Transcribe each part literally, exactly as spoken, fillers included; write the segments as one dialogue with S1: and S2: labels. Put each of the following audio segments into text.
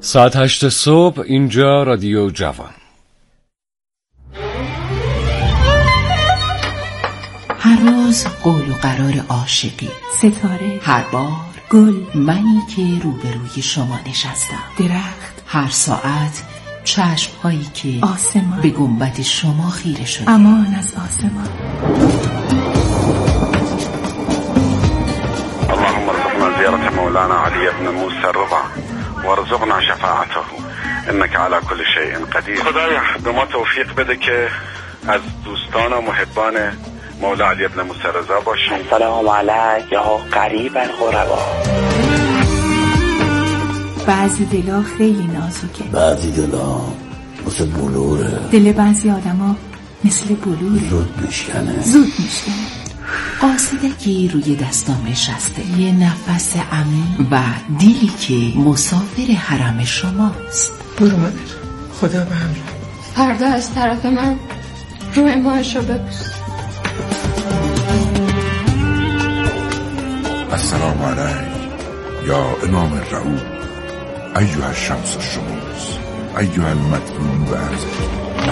S1: ساعت هشت صبح، اینجا رادیو جوان.
S2: هر روز قول و قرار عاشقی،
S3: ستاره،
S2: هر بار
S3: گل،
S2: منی که روبروی شما نشستم،
S3: درخت،
S2: هر ساعت چشم هایی که
S3: آسمان
S2: به گنبد شما خیره شده.
S3: امان از آسمان.
S4: اللهم ارزقنا زيارة مولانا علي بن موسى الرضا وارزقنا شفاعته انك على كل شيء قدیر. خدایا به ما توفیق بده که از دوستان و محبان مولا علی بن موسی رضا باشیم.
S5: سلام علیک یا قریبا غربا.
S3: بعضی دلا خیلی نازکه،
S6: بعضی دلا مثل بلوره،
S3: دل بعضی آدما مثل بلوره،
S6: زود میشکنه
S3: زود میشکنه.
S2: قاصدکی روی دستام نشسته، یه نفس عمیق و دیلی که مسافر حرم شماست.
S7: برو مادر، خدا به همراه.
S8: فردا از طرف من روی ماهشو ببوس.
S9: السلام علیک یا امام رعوف ایها الشمس الشموس ایها المدفون برزق.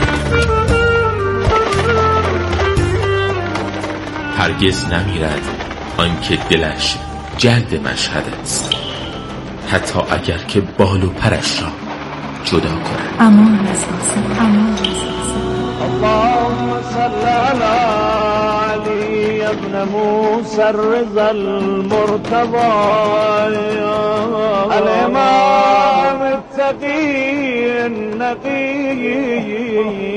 S10: هرگز نمیرد آنکه دلش جلد مشهد است، حتی اگر که بال و پرش را جدا کند.
S3: امان از آسمان، امان از آسمان.
S11: اللهم صل علی علی ابن موسی الرضا المرتضی الامام التقی النقی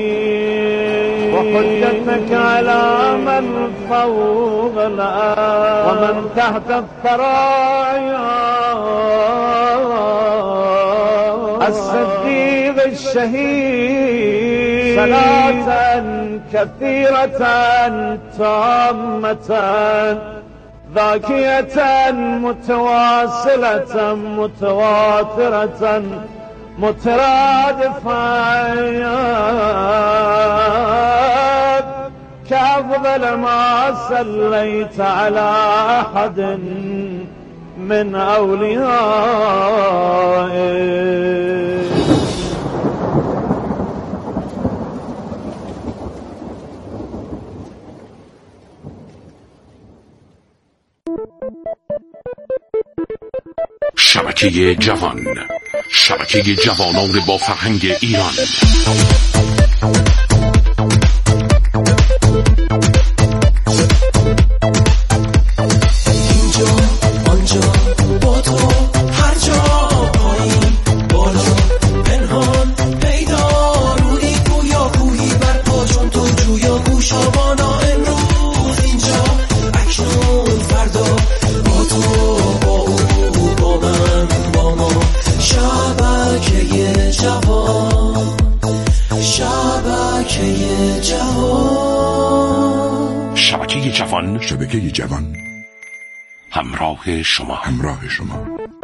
S11: وحجتك على من فوق الأرض ومن تحت الثرايا الصديق الشهيد صلاة كثيرة تامة ذاكية متواصلة متواترة مترادفة كأفضل ما صليت على أحد من أوليائك.
S12: شبکه جوان، شبکه جوانان با فرهنگ ایران.
S13: اینجا آنجا با تو هر جا، پایین بالا پنهان پیدا، روی گویا گویی بر پا چون تو جویا گوشابانا. امروز اینجا اکنون فردا با تو با او با من با ما. شبکه جوان، شبکه جوان،
S12: شبکه جوان،
S9: شبکه جوان
S12: همراه شما،
S9: همراه شما.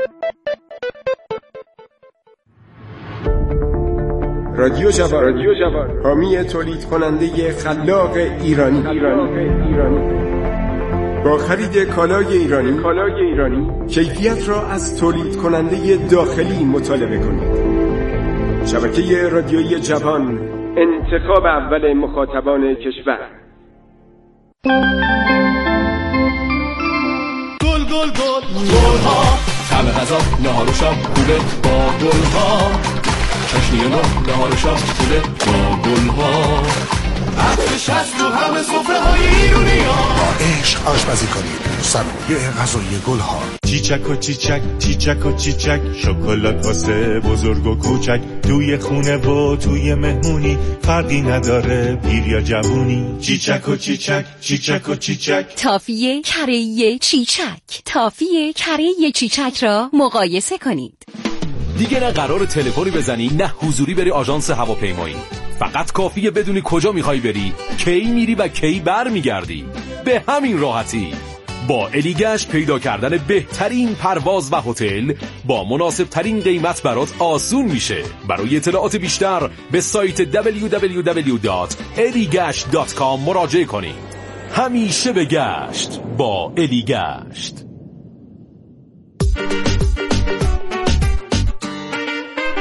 S14: رادیو جوان، رادیو جوان، حامی تولید کننده خلاق ایرانی. ایرانی. ایرانی. با خرید کالای ایرانی، کالای ایرانی کیفیت را از تولید کننده داخلی مطالبه کنید. شبکه رادیویی جوان، انتخاب اول مخاطبان کشور.
S15: گل گل گل گل ها، طعم غذا نهار و شام خوبه با گل ها. چشنی نو نهار و شام خوبه با گل ها. عطرش هست تو همه سفره های ایرونی ها.
S9: با عشق آشپزی کنید، صنایع غذایی گل ها.
S16: چیچک و چیچک، چیچک و چیچک، شکلات واسه بزرگ و کوچک. توی خونه و توی مهمونی فرقی نداره پیر یا جوونی. چیچک و چیچک، چیچک و چیچک.
S17: تافیه کره چیچک، تافیه کره چیچک را مقایسه کنید.
S18: دیگه نه قرار تلفنی بزنی نه حضوری بری آژانس هواپیمایی. فقط کافیه بدونی کجا میخوای بری، کی میری و کی بر میگردی. به همین راحتی با الیگشت پیدا کردن بهترین پرواز و هتل با مناسب ترین قیمت برات آسون میشه. برای اطلاعات بیشتر به سایت دبلیو دبلیو دبلیو دات الیگشت دات کام مراجعه کنید. همیشه به گشت با الیگشت.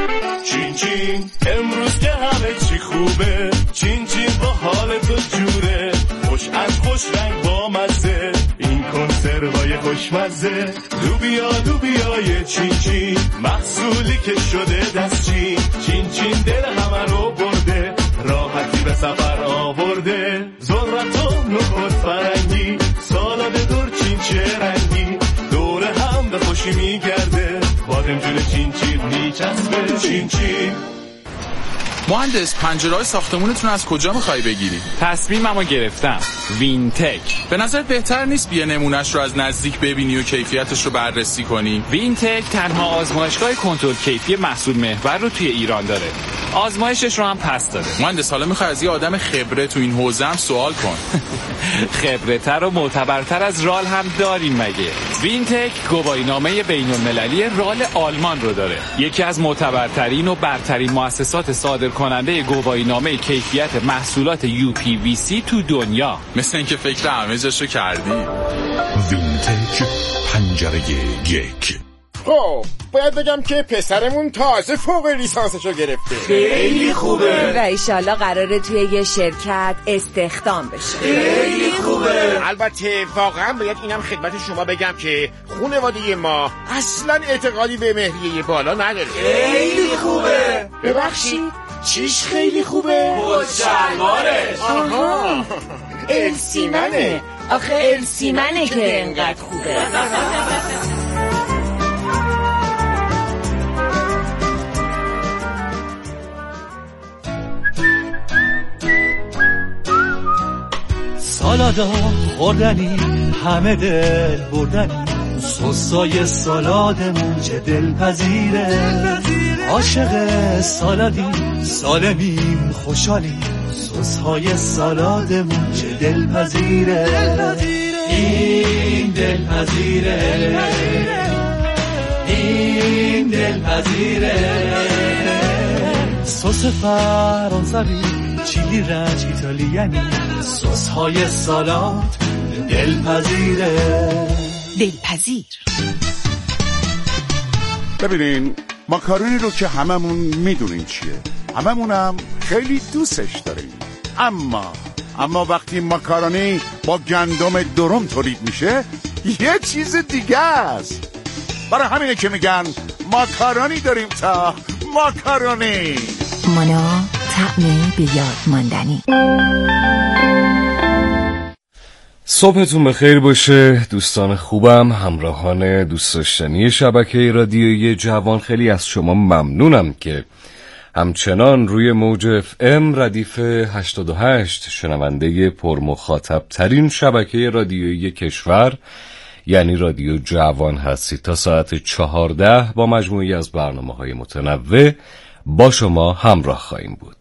S15: چین چین امروز که همه چی خوبه، چین چین با حال تو جوره، خوش از خوش رنگ با مزه، این کنسروهای خوشمزه. لوبیا لوبیای چین چین محصولی که شده دستچین، چین چین دل همه رو برده، راحتی به سفر آورده. ذرت و نخود فرنگی، سالاد دور چین چه رنگی، دور هم به خوشی میگرده، بادمجون چین چین میچسبه. چین چین.
S19: مهندس پنجره‌های ساختمونتون از کجا می‌خوای بگیری؟
S18: تصمیممو گرفتم، وینتک.
S19: به نظر بهتر نیست بیا نمونهش رو از نزدیک ببینی و کیفیتش رو بررسی کنی؟
S18: وینتک تنها آزمایشگاه کنترل کیفی محصول محور رو توی ایران داره. آزمایشش رو هم پس داده.
S19: مهندس حالا می‌خوای از یه آدم خبره تو این حوزه هم سوال کن.
S18: خبره‌تر و معتبرتر از رال هم داریم مگه؟ وینتک گواهینامه بین‌المللی رال آلمان رو داره. یکی از معتبرترین و برترین مؤسسات صادر کننده گواهینامه کیفیت محصولات یو پی وی سی تو دنیا.
S19: مثل اینکه فکر همه جاشو کردی.
S12: وینتک پنجره یک.
S14: خب باید بگم که پسرمون تازه فوق لیسانسشو گرفته.
S20: خیلی خوبه
S21: و ایشالله قراره توی یه شرکت استخدام بشه.
S20: خیلی خوبه.
S14: البته واقعا باید اینم خدمت شما بگم که خانواده ما اصلا اعتقادی به مهریه بالا نداره.
S20: خیلی خوبه.
S14: ببخشید چیش خیلی خوبه؟
S20: خودشلوارش.
S21: آها السیمنه. آخه السیمنه که انقدر خوبه.
S22: سالادا خوردنی همه دل بردنی، سسای سالادمون چه دلپذیره، عاشق سالادی سالمیم خوشحالیم، سسهای سالادمون چه دلپذیره، این دلپذیره، این دلپذیره. سس فرانسوی چیلی رنج ایتالیانی، سس های سالاد دلپذیره.
S2: دلپذیر.
S9: ببینین ماکارونی رو که هممون میدونیم چیه، هممونم خیلی دوستش داریم، اما اما وقتی ماکارونی با گندم درم تولید میشه یه چیز دیگه است. برای همینه که میگن ماکارونی داریم تا ماکارونی.
S2: مانا طعم به یاد ماندنی.
S1: صبحتون بخیر باشه دوستان خوبم، همراهان دوست داشتنی شبکه رادیویی جوان. خیلی از شما ممنونم که همچنان روی موج اف ام ردیف هشتاد و هشت شنونده پرمخاطب ترین شبکه رادیویی کشور یعنی رادیو جوان هستید. تا ساعت چهارده با مجموعی از برنامه‌های متنوع با شما همراه خواهیم بود.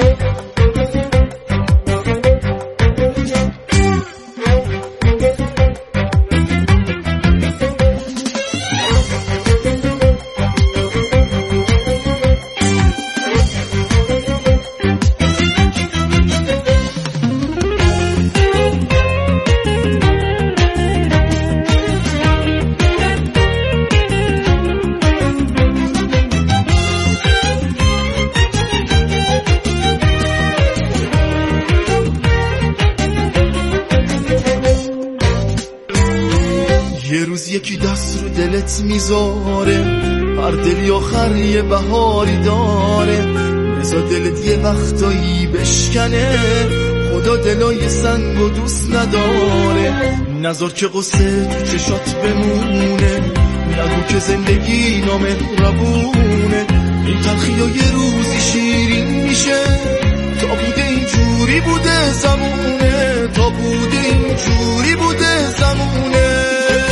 S23: یکی دست رو دلت میذاره، هر دلی آخر یه بهاری داره، بذار دلت یه وقتایی بشکنه، خدا دلای سنگ و دوست نداره، نذار که قصه تو چشات بمونه، نگو که زندگی نامهربونه، این تلخی ها یه روزی شیرین میشه، تا بوده اینجوری بوده زمونه، تا بوده اینجوری بوده زمونه.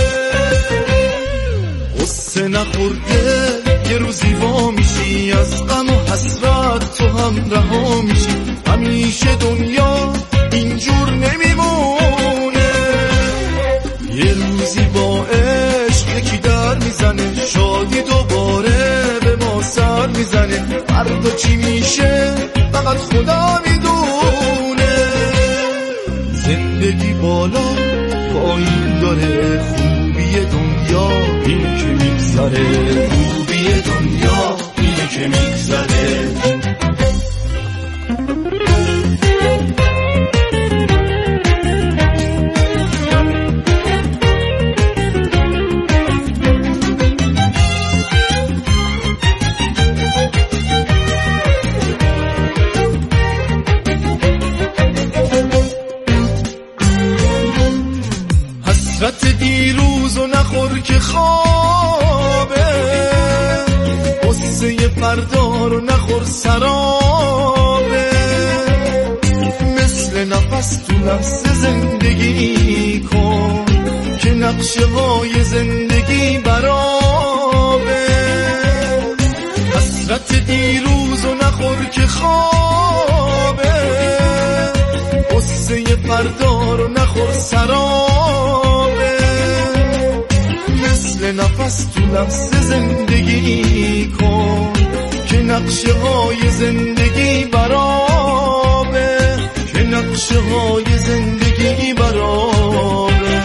S23: قصه نخورده یه روزی وا میشی، از غم و حسرت تو هم رها میشی، همیشه دنیا اینجور نمیمونه، یه روزی با عشق یکی در میزنه، شادی دوباره به ما سر میزنه، فردا چی میشه فقط خدا میدونه، زندگی بالا پایین داره، خوبی دنیا این که میگذره، خوبی دنیا این اینه که میگذره. حسرت دیروز و نخور که خوابه، قصه فردا رو نخور سرابه، مثل نفس تو لحظه زندگی کن که نقشه های زندگی برابه. حسرت دیروز و نخور که خوابه، قصه فردا رو نخور سرابه، مثل نفس تو لحظه زندگی کن که نقشه های زندگی برابه، که نقشه های زندگی برابه.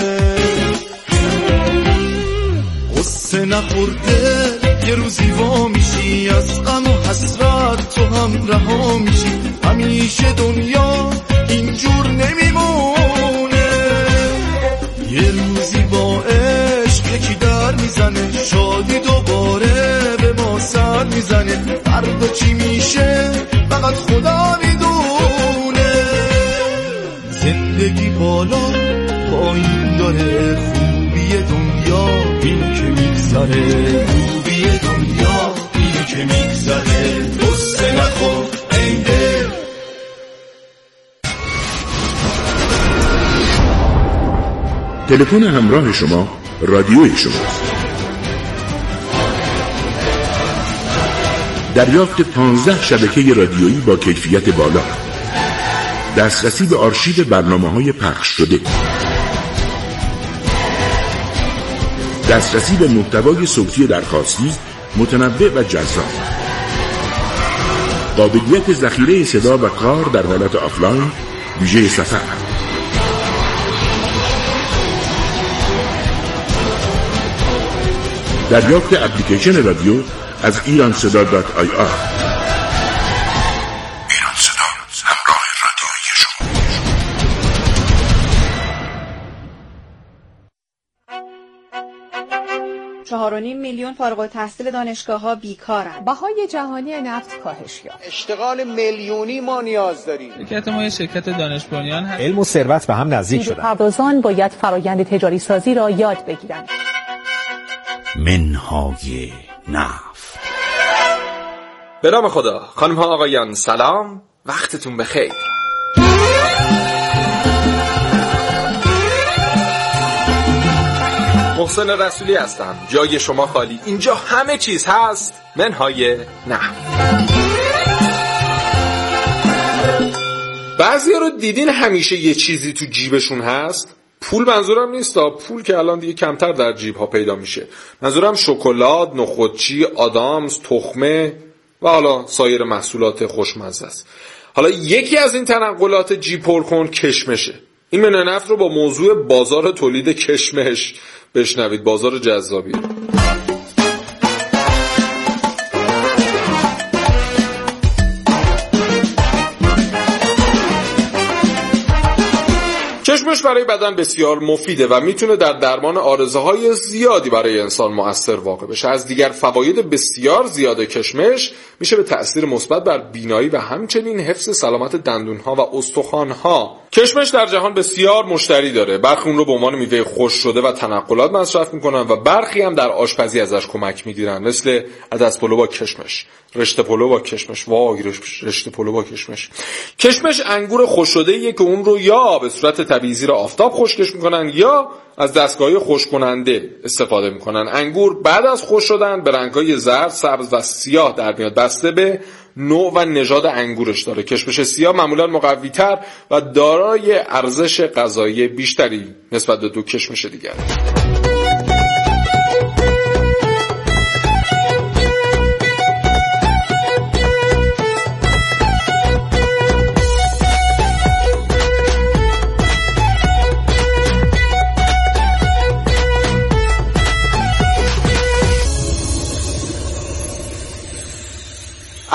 S23: قصه نخورده یه روزی وا میشی، از غم و حسرت تو هم رها میشی. همیشه دنیا اینجور نمیمونه، یه روزی با عشق یکی در میزنه، شادی دوباره به ما سر میزنه. فردا چی میشه فقط خدا میدونه. زندگی بالا پایین داره، خوبی دنیا این که میگذره، خوبی دنیا این که میگذره. قصه نخور ای دل.
S12: تلفن همراه شما رادیوی شماست. دریافت پانزده شبکه رادیویی با کیفیت بالا، دسترسی به آرشیو برنامه‌های پخش شده، دسترسی به محتوای صوتی درخواستی متنوع و جذاب، قابلیت ذخیره صدا و کار در حالت آفلاین ویژه سفر، دریافت اپلیکیشن رادیو از ایران صدا دات آی آر. ایران صدا، همراه رادیویی شما.
S4: چهار و نیم میلیون فارغ التحصیل دانشگاه‌ها بیکارن.
S5: بهای جهانی نفت کاهش یافت.
S6: اشتغال میلیونی ما نیاز داریم.
S24: شرکت ما یه شرکت دانش بنیان هست.
S25: علم و ثروت به هم نزدیک شدن.
S5: پردازان باید فرآیند تجاری سازی را یاد بگیرند.
S26: منهای نفت.
S27: به نام خدا. خانم ها آقایان سلام، وقتتون بخیر. محسن رسولی هستم، جای شما خالی، اینجا همه چیز هست. منهای نفت. بعضیا رو دیدین همیشه یه چیزی تو جیبشون هست؟ پول منظورم نیست، پول که الان دیگه کمتر در جیب ها پیدا میشه. منظورم شکلات، نخودچی، آدامس، تخمه و حالا سایر محصولات خوشمزه است. حالا یکی از این تنقلات جیب پر کن کشمشه. این منهای نفت رو با موضوع بازار تولید کشمش بشنوید، بازار جذابی. کشمش برای بدن بسیار مفیده و میتونه در درمان عارضه‌های زیادی برای انسان مؤثر واقع بشه. از دیگر فواید بسیار زیاد کشمش میشه به تأثیر مثبت بر بینایی و همچنین حفظ سلامت دندون‌ها و استخوان‌ها. کشمش در جهان بسیار مشتری داره. برخی اون رو به عنوان میوه خشک شده و تنقلات مصرف میکنن و برخی هم در آشپزی ازش کمک میگیرن، مثل عدس پلو با کشمش، رشته پلو با کشمش. وای رشته پلو با کشمش. کشمش انگور خشک شده‌ایه که اون رو یا به صورت طبیعی زیر آفتاب خشکش میکنن یا از دستگاه‌های خشک کننده استفاده میکنن. انگور بعد از خشک شدن به رنگ‌های زرد، سبز و سیاه در میاد، بسته به نوع و نژاد انگورش داره. کشمش سیاه معمولا مقوی‌تر و دارای ارزش غذایی بیشتری نسبت به دو کشمش دیگر.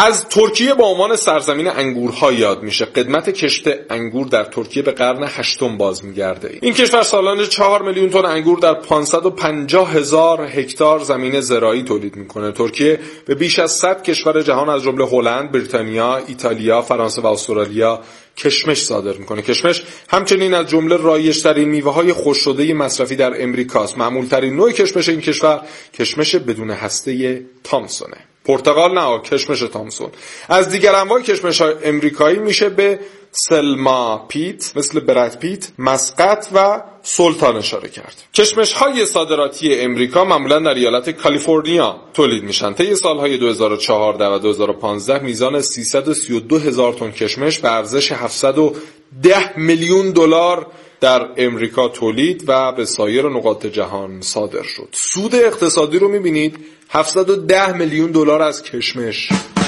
S27: از ترکیه به عنوان سرزمین انگورها یاد میشه. قدمت کشت انگور در ترکیه به قرن هشتم باز میگرده. این کشور سالانه چهار میلیون تن انگور در پانصد و پنجاه هزار هکتار زمین زراعی تولید میکنه. ترکیه به بیش از صد کشور جهان از جمله هلند، بریتانیا، ایتالیا، فرانسه و استرالیا کشمش صادر میکنه. کشمش همچنین از جمله رایج‌ترین میوه‌های خشک‌شده مصرفی در امریکاست. معمول‌ترین نوع کشمش این کشور کشمش بدون هسته تامسونه. پرتقال نه، کشمش تامسون. از دیگر انواع کشمش‌های امریکایی میشه به سلما پیت مثل برد پیت، مسقط و سلطان اشاره کرد. کشمش‌های صادراتی امریکا معمولاً در ایالت کالیفرنیا تولید میشن. طی سال‌های دو هزار و چهارده و دو هزار و پانزده میزان سیصد و سی و دو هزار تن کشمش به ارزش هفتصد و ده میلیون دلار در امریکا تولید و به سایر نقاط جهان صادر شد. سود اقتصادی رو می‌بینید، هفتصد و ده میلیون دلار از کشمش.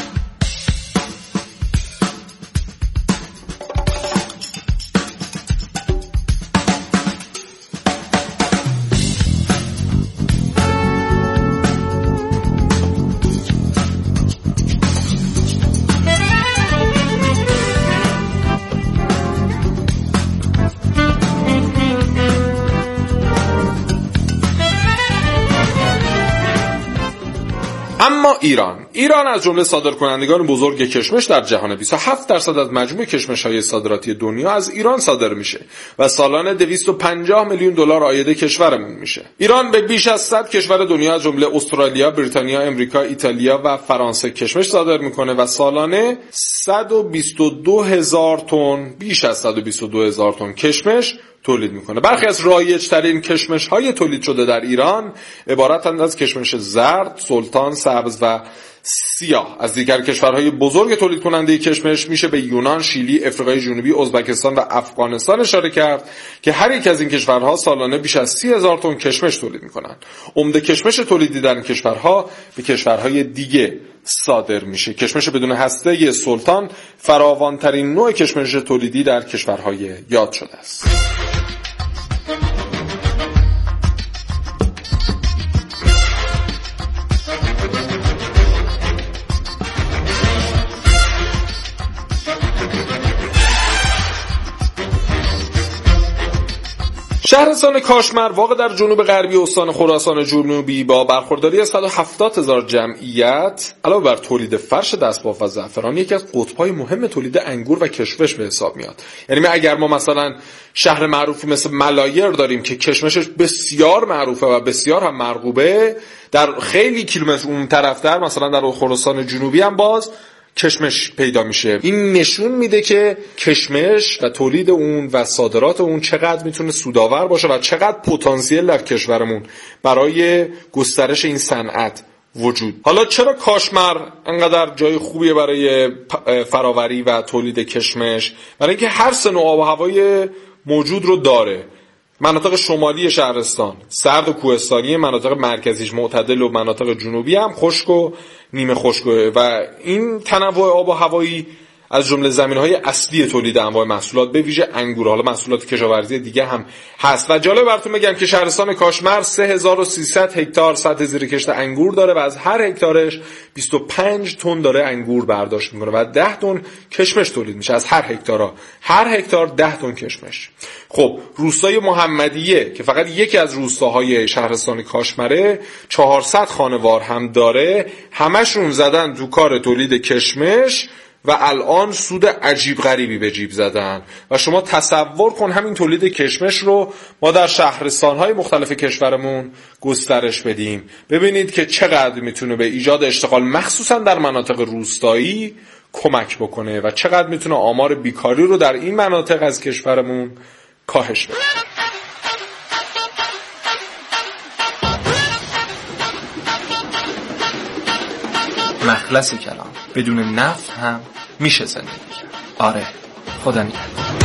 S27: اما ایران ایران از جمله صادرکنندگان بزرگ کشمش در جهان، بیست و هفت درصد از مجموع کشمش‌های صادراتی دنیا از ایران صادر میشه و سالانه دویست و پنجاه میلیون دلار عاید کشورمون میشه. ایران به بیش از صد کشور دنیا از جمله استرالیا، بریتانیا، امریکا، ایتالیا و فرانسه کشمش صادر میکنه و سالانه صد و بیست و دو هزار تن بیش از صد و بیست و دو هزار تن کشمش تولید میکنه. برخی از رایج‌ترین کشمش‌های تولید شده در ایران عبارتند از کشمش زرد، سلطان، سبز و سیاه. از دیگر کشورهای بزرگ تولید کننده کشمش میشه به یونان، شیلی، افریقای جنوبی، ازبکستان و افغانستان اشاره کرد که هر یک از این کشورها سالانه بیش از سی هزار تن کشمش تولید میکنن. عمده کشمش تولیدی در این کشورها به کشورهای دیگه صادر میشه. کشمش بدون هسته سلطان فراوانترین نوع کشمش تولیدی در کشورهای یاد شده است. شهرستان کاشمر واقع در جنوب غربی استان خراسان جنوبی با برخورداری از صد و هفتاد هزار جمعیت علاوه بر تولید فرش دستباف و زعفران یکی از قطب‌های مهم تولید انگور و کشمش به حساب میاد. یعنی اگر ما مثلا شهر معروفی مثل ملایر داریم که کشمشش بسیار معروفه و بسیار هم مرغوبه، در خیلی کیلومتر اون طرفتر مثلا در خراسان جنوبی هم باز کشمش پیدا میشه. این نشون میده که کشمش و تولید اون و صادرات اون چقدر میتونه سودآور باشه و چقدر پتانسیل در کشورمون برای گسترش این صنعت وجود. حالا چرا کاشمر انقدر جای خوبیه برای فراوری و تولید کشمش؟ برای اینکه هر سه نوع آب و هوای موجود رو داره. مناطق شمالی شهرستان سرد و کوهستانی، مناطق مرکزیش معتدل و مناطق جنوبی هم خشک و نیمه خشک و این تنوع آب و هوایی از جمله زمینهای اصلی تولید انواع محصولات به ویژه انگور، حالا محصولات کشاورزی دیگه هم هست. و جالب براتون بگم که شهرستان کاشمر سه هزار و سیصد هکتار سطح زیرکشت انگور داره و از هر هکتارش بیست و پنج تن داره انگور برداشت میکنه و ده تن کشمش تولید میشه از هر هکتارا. هر هکتار ده تن کشمش. خب روستای محمدیه که فقط یکی از روستاهای شهرستان کاشمره چهارصد خانوار هم داره، همشون زدن تو کار تولید کشمش و الان سود عجیب غریبی به جیب زدن. و شما تصور کن همین تولید کشمش رو ما در شهرستان‌های مختلف کشورمون گسترش بدیم، ببینید که چقدر میتونه به ایجاد اشتغال مخصوصا در مناطق روستایی کمک بکنه و چقدر میتونه آمار بیکاری رو در این مناطق از کشورمون کاهش بده.
S3: مخلص کلام، بدون نفت هم میشه زندگی کرد. آره، خدا نگهدار.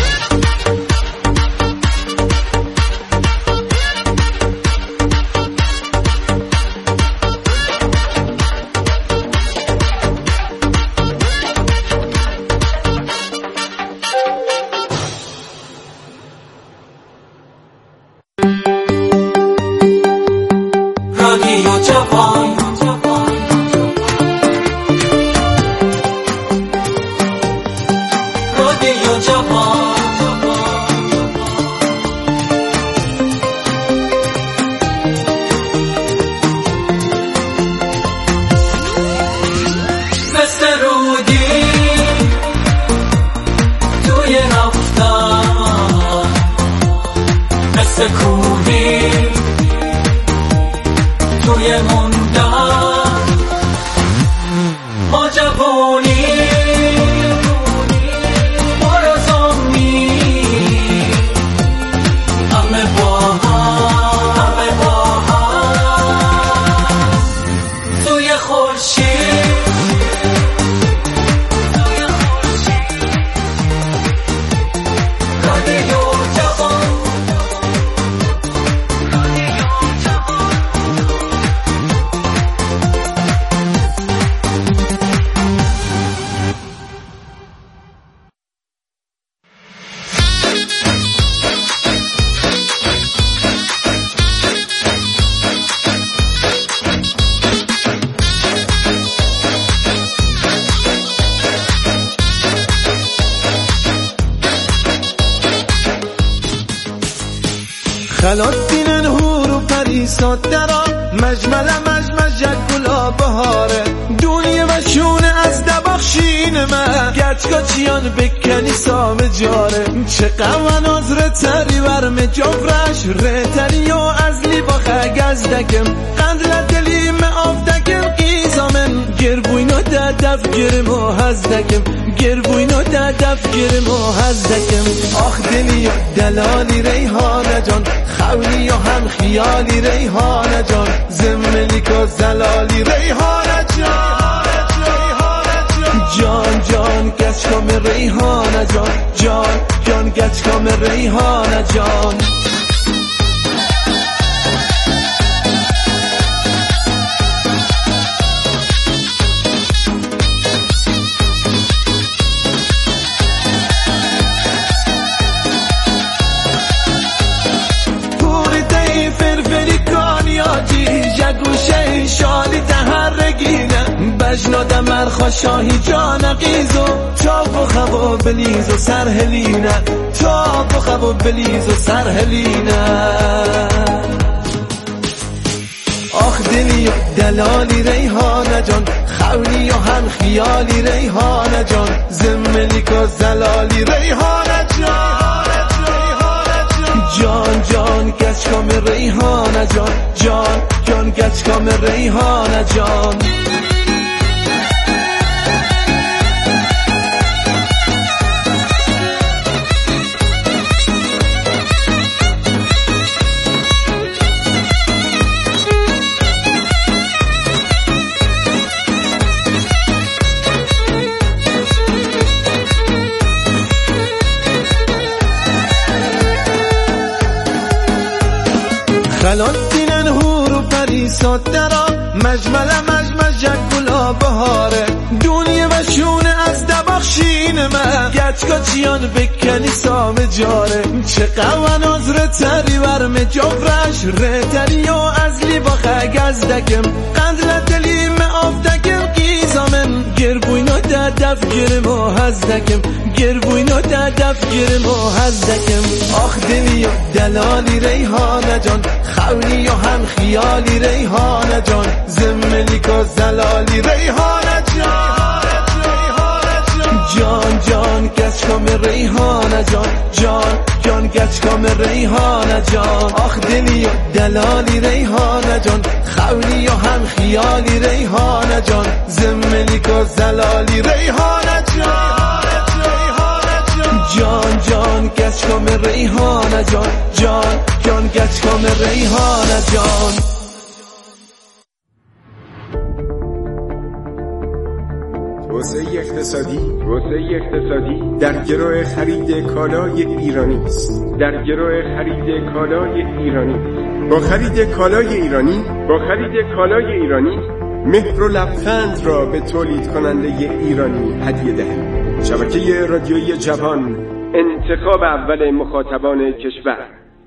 S22: رادیو جوان
S23: خلات دینن هورو پریسات درا مجمل مجمج گلا بهاره دونی مشونه از دباخشین من گچگا چیان بکنی سام جاره چه قوان از رتری ورم جفرش رتری و از لی باخه گزدکم قندل دلیم آفدکم قیزامن گربوینو ددف گرم و هزدکم گربوینو ددف گرم و هزدکم آخ دلی و دلالی ریحانه جان خولی و هم خیالی ریحانه جان زملیک و زلالی ریحانه جان جان جان گچکام ریحانه جان جان جان گچکام ریحانه جان گوشه شالی تهرگینه بجناد مرخا شاهی جان قیزو چاپ و خوا بلیز و سرهلینه چاپ و خوا بلیز و سرهلینه آخ دلی و دلالی ریحانه جان خولی و هم خیالی ریحانه جان زملیک و زلالی ریحانه جان جان جان گچکام ریحانه جان جان جان گچکام ریحانه جان خلات دینن هورو پریسات درا مجمل مجمج گلا بهاره دونی وشونه از دباخشین من گچگا چیان بکنی سام جاره چه قوان از رتری ورم جفرش رتری و از لی باخه گزدکم قندل دلیم آفدکم قیزامن گربوینو ددف گرم و هزدکم گربوینو ددف گرم و هزدکم آخ دلی و دلالی ریحانه جان خولی و هم خیالی ریحانه جان زملیک و زلالی ریحانه جان جان جان گچکام ریحانه جان جان جان گچکام ریحانه جان آخ دلی و دلالی ریحانه جان خولی و هم خیالی ریحانه جان زملیک و زلالی ریحانه جان جان جان گچکام ریحانه جان جان جان گچکام ریحانه جان
S14: توسعه اقتصادی توسعه اقتصادی در گرو خرید کالای ایرانی است در گرو خرید کالای ایرانی با خرید کالای ایرانی با خرید کالای ایرانی مهر و لبخند را به تولید کننده ایرانی هدیه دهید. شبکه رادیویی جوان، انتخاب اول مخاطبان کشور.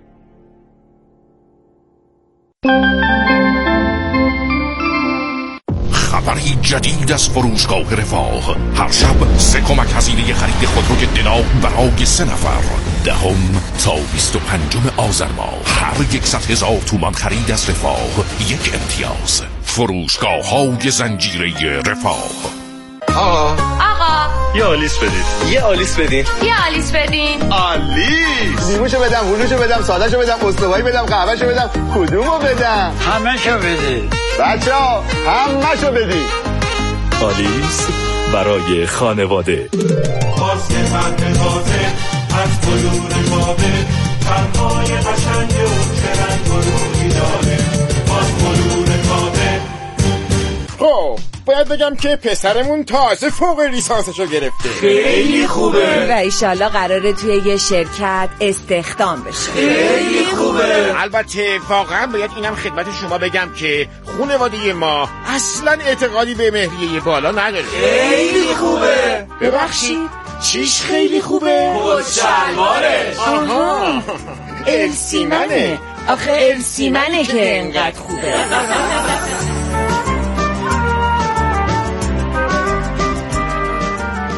S12: خبری جدید از فروشگاه رفاه. هر شب سه کمک هزینه خرید خودروی دنا برای سه نفر. دهم تا بیست و پنجم آذر ماه هر یکصد هزار تومان خرید از رفاه یک امتیاز. فروشگاه های زنجیره رفاه.
S7: آقا
S21: آقا
S7: یه آلیس بدید یه آلیس بدین
S21: یه آلیس بدین.
S7: آلیس لیموشو بدم، هلوشو بدم، سادهشو بدم، استوایی بدم، قهوهشو بدم، کدومو بدم؟
S8: همه‌شو بدید
S7: بچه‌ها همه‌شو بدید.
S8: آلیس برای خانواده.
S15: ماسک فتح تازه از بلور بابه، فرمای قشنگ اون چه رنگ و روی داره. از بلور بابه.
S6: خب باید بگم که پسرمون تازه فوق لیسانسشو گرفته.
S21: خیلی خوبه و ایشالله قراره توی یه شرکت استخدام بشه.
S6: خیلی خوبه. البته واقعا باید اینم خدمت شما بگم که خانواده ما اصلا اعتقادی به مهریه بالا نداره.
S21: خیلی خوبه. ببخشید
S6: چیش خیلی خوبه؟
S21: شلوارش. آها السیمنه. آخه السیمنه که انقدر خوبه.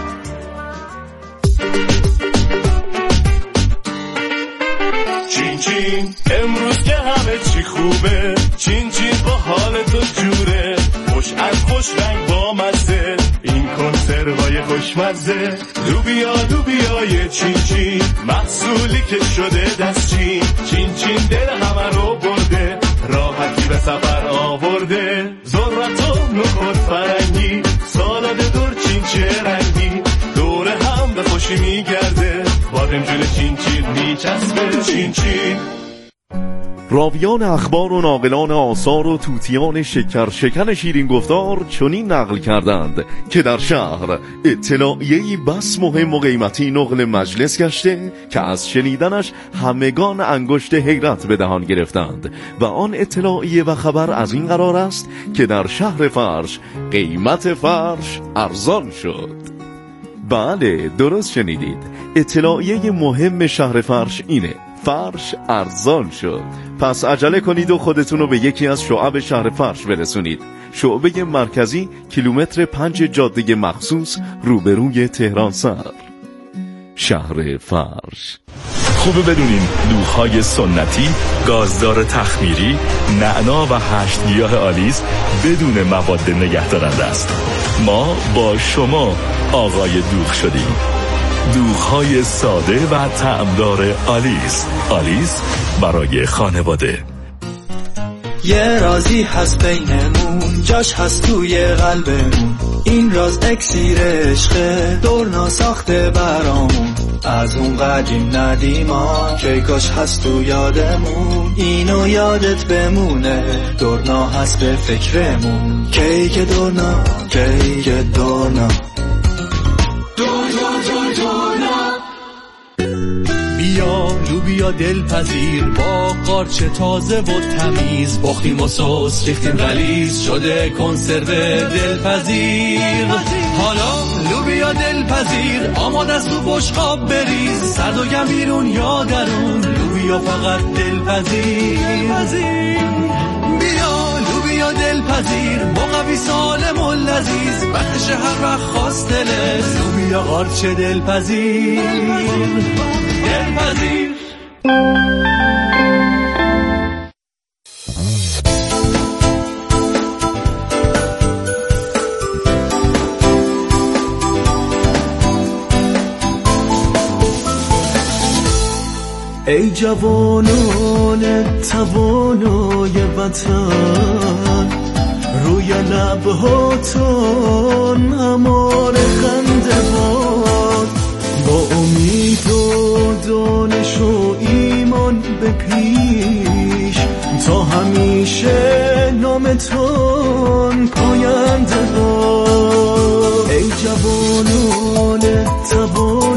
S15: چین چین
S22: چین امروز که همه چی خوبه، چین چین با حال تو جوره، خوش از خوش رنگ با مزه، این کنسروهای خوشمزه. لوبیا لوبیای چین چین محصولی که شده دست چین، چین چین دل همه رو برده، راحتی به سفر آورده. ذرت و نخود فرنگی سالاد دور چین چه رنگی، دور هم به خوشی میگرده، بادمجون چین چین میچسبه. چین چین
S10: راویان اخبار و ناقلان آثار و توتیان شکر شکن شیرین گفتار چنین نقل کردند که در شهر اطلاعیه‌ای بس مهم و قیمتی نقل مجلس گشته که از شنیدنش همگان انگشت حیرت به دهان گرفتند و آن اطلاعیه و خبر از این قرار است که در شهر فرش قیمت فرش ارزان شد. بله درست شنیدید، اطلاعیه مهم شهر فرش اینه، فرش ارزان شد. پس عجله کنید و خودتون رو به یکی از شعب شهر فرش برسونید. شعبه مرکزی کیلومتر پنج جاده مخصوص روبروی تهران سر، شهر فرش.
S8: خوبه بدونین دوغ‌های سنتی، گازدار تخمیری، نعنا و هشت گیاه آلیس بدون مواد نگهدارنده است. ما با شما آقای دوغ شدیم. دوغ‌های ساده و طعمدار آلیس. آلیس برای خانواده.
S22: یه رازی هست بینمون، جاش هست توی قلبمون، این راز اکسیر عشقه، دور ناساخته برامون، از اون قدیم ندیما که کاش هست تو یادمون، اینو یادت بمونه، دورنا هست به فکرمون، کیک دورنا کیک دورنا بیا لوبیا دلپذیر با قارچ تازه و تمیز، بختیم و سس ریختیم غلیظ شده کنسرو دلپذیر. حالا لوبیا دلپذیر آماده است تو بشقاب بریز، سرد و گرم بیرون یا درون، لوبیا فقط دلپذیر. بیا لوبیا دلپذیر مقوی سالم و لذیذ، وقتش هر وقت خواست دلت، لوبیا قارچ دلپذیر دلپذیر. ای جوانان توانای وطن، روی لبهاتون همار خنده باد، با امید و دانش و ایمان به پیش، تا همیشه نامتون پاینده باد. ای جوانان توانای